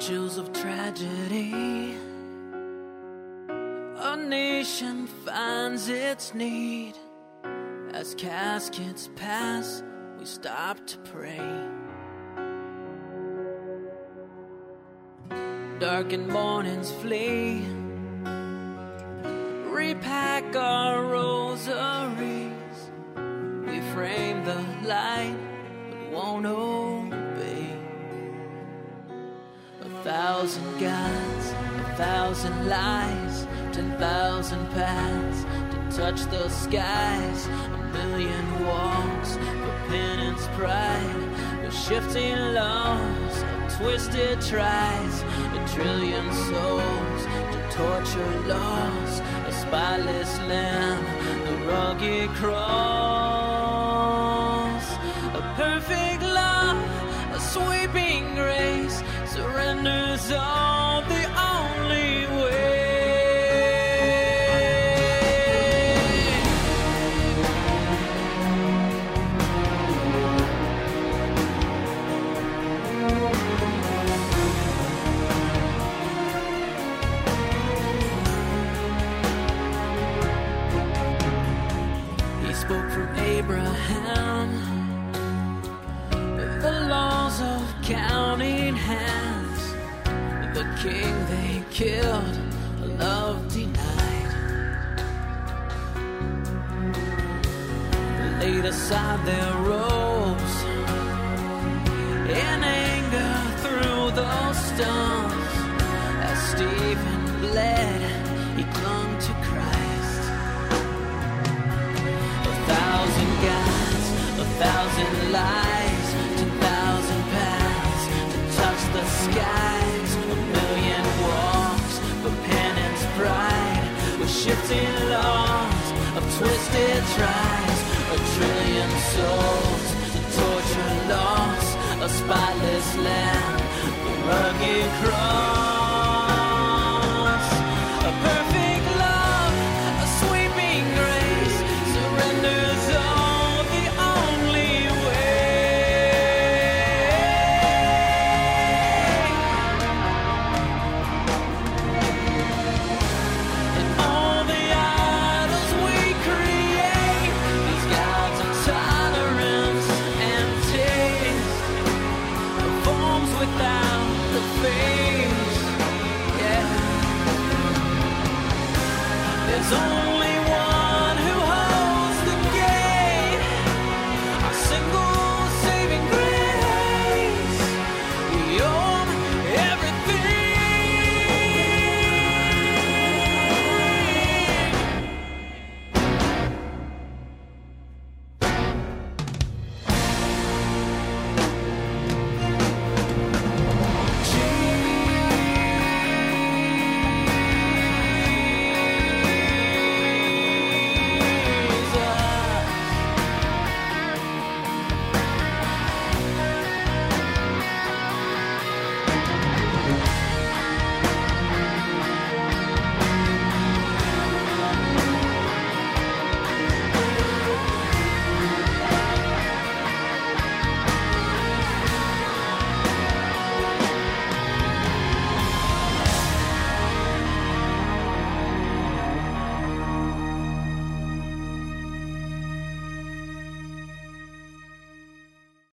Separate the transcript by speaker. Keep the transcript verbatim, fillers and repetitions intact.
Speaker 1: vigils of tragedy, a nation finds its need. As caskets pass, we stop to pray. Darkened mornings flee, repack our rosaries. We frame the light, but won't obey. A thousand gods, a thousand lies, ten thousand paths to touch the skies. A million walks for penance, pride, with shifting laws of twisted tries. A trillion souls to torture laws, a spotless lamb, the rugged cross. A perfect love, a sweeping grace, surrenders all the only way. Spoke from Abraham, with the laws of counting hands. The king they killed, a love denied. Laid aside their robes, in anger threw those stones. As Stephen bled, he clung to Christ. Gods, a thousand lies, ten thousand paths to touch the skies. A million walks for penance, pride, with shifting laws of twisted tries. A trillion souls to torture loss, a spotless land.